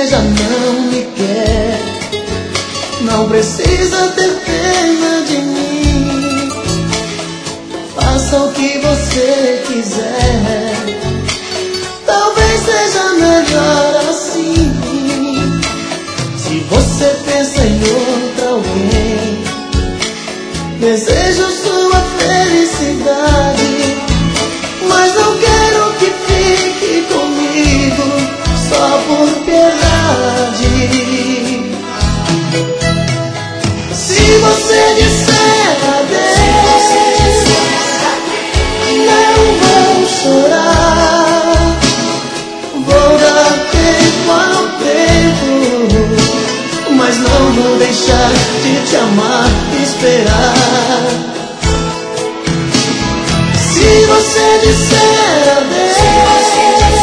já não me quer. Não precisa ter pena de mim. Faça o que você quiser. Talvez seja melhor assim. Se você pensa em outra alguém, desejo sua felicidade, mas não quero que fique comigo só por piedade. Se você disser adeus, não vou chorar. Vou dar tempo ao tempo, mas não vou deixar de te amar e esperar. Se você disser adeus,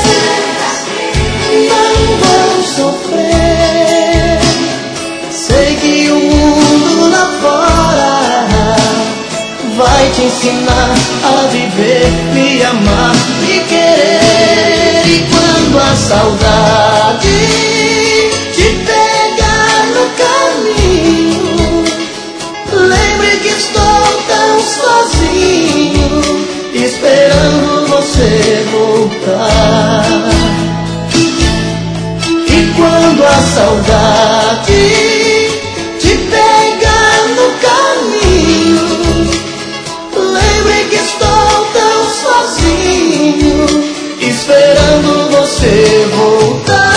não vou sofrer. Sei que o mundo lá fora vai te ensinar a viver, me amar e querer. E quando a saudade te pegar no caminho, lembre que estou tão sozinho, esperando você voltar. E quando a saudade te pegar no caminho, lembre que estou tão sozinho, esperando você voltar.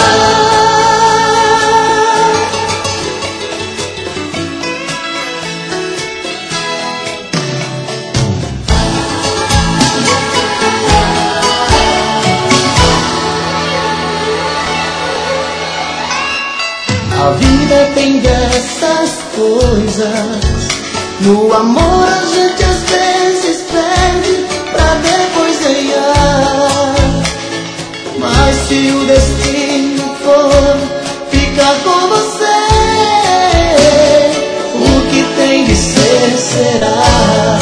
A vida tem dessas coisas. No amor a gente às vezes perde pra depois ganhar. Mas se o destino for ficar com você, o que tem de ser será.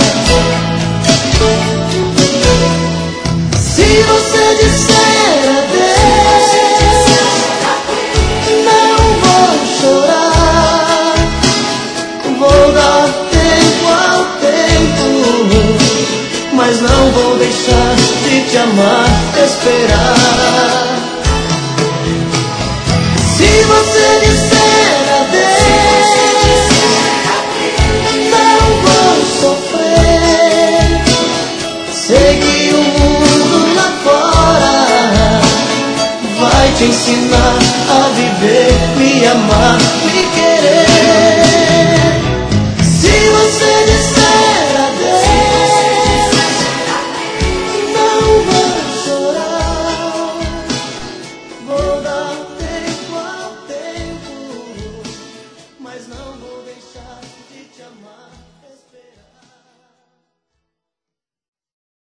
Se você disser adeus, vou dar tempo ao tempo, mas não vou deixar de te amar, esperar. Se você disser adeus, não vou sofrer. Sei que o mundo lá fora vai te ensinar a viver, me amar